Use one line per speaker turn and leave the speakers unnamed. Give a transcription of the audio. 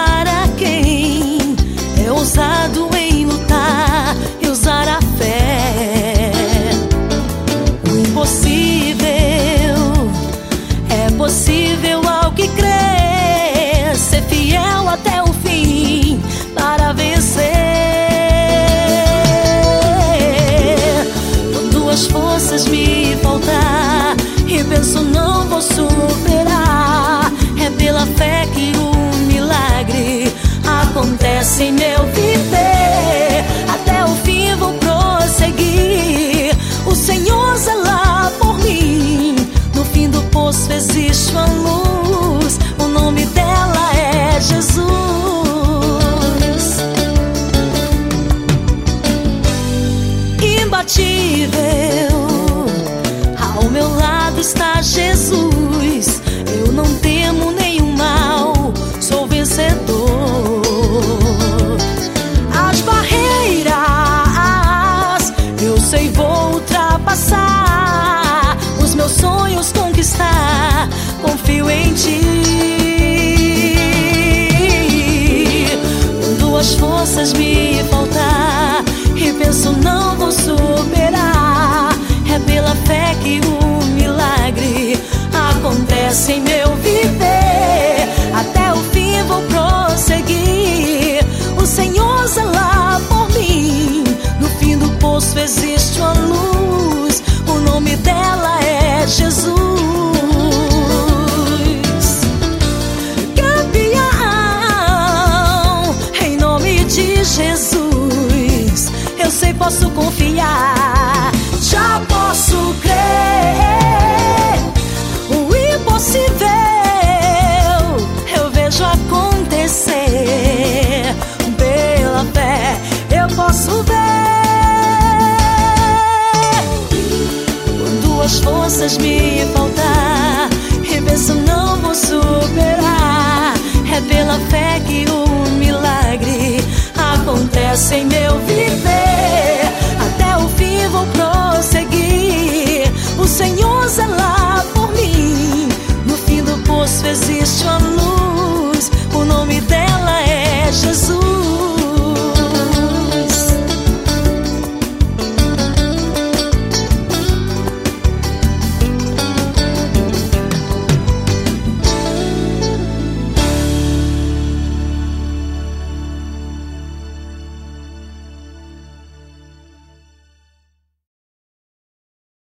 para quem é ousado em lutar e usar a fé. O impossível é possível ao que crê, ser fiel até o fim para vencer. Quando as forças me faltar e penso não vou superar, é pela fé que o milagre acontece em meu viver. Até o fim vou prosseguir, o Senhor zela por mim. No fim do poço existe uma luz, o nome dela é Jesus. Imbatível, ao meu lado está Jesus. Eu não temo nenhum mal, sou vencedor. As barreiras eu sei vou ultrapassar, os meus sonhos conquistar, confio em ti. Quando as forças me faltar e penso não vou superar, é pela fé que o milagre acontece em meu viver. Até o fim vou prosseguir, o Senhor zela por mim. No fim do poço existe uma luz, o nome dela é Jesus. Campeão, em nome de Jesus, eu sei posso confiar, já posso crer. O impossível eu vejo acontecer, pela fé eu posso ver. Quando as forças me faltar e penso não vou superar, é pela fé que o milagre acontece em meu viver. Até o fim vou prosseguir, o Senhor zela por mim. No fim do poço existe uma luz,